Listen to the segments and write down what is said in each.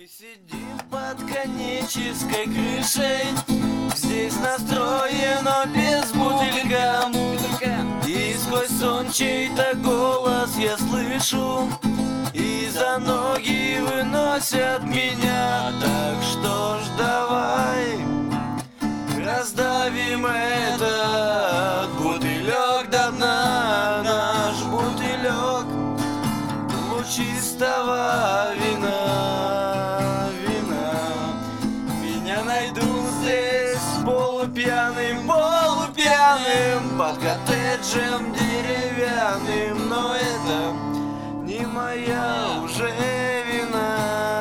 Сидим под конической крышей, здесь настроено без бутылька. И сквозь сон чей-то голос я слышу, и за ноги выносят меня. Так что ж давай раздавим этот бутылек до дна. Наш бутылек лучистого вина. Меня найдут здесь полупьяным под коттеджем деревянным. Но это не моя уже вина.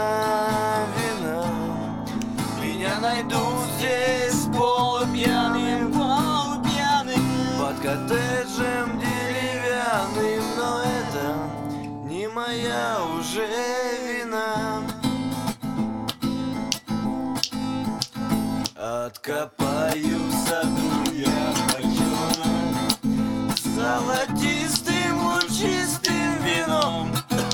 Меня найдут здесь полупьяным под коттеджем деревянным. Но это не моя уже вина. Откопаю в саду я бочонок с золотистым лучистым вином.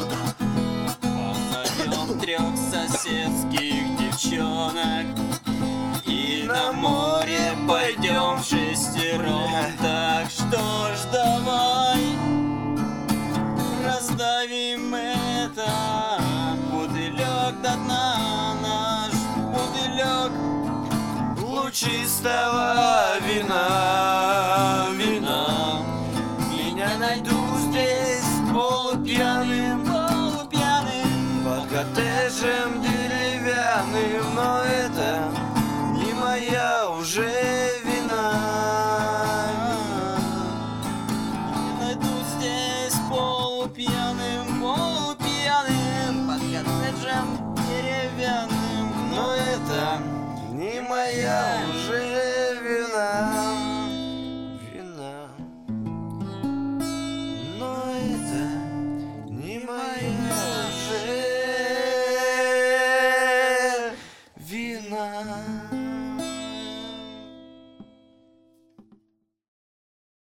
Позовем 3 соседских девчонок и на море пойдем вшестером. Так что ж давай раздавим это бутылек до дна. Наш бутылек лучистого вина. Меня найдут здесь полупьяным под коттеджем деревянным. Но это не моя уже вина. Меня найдут здесь полупьяным под коттеджем деревянным. Но это не моя уже вина. Но это не моя уже вина.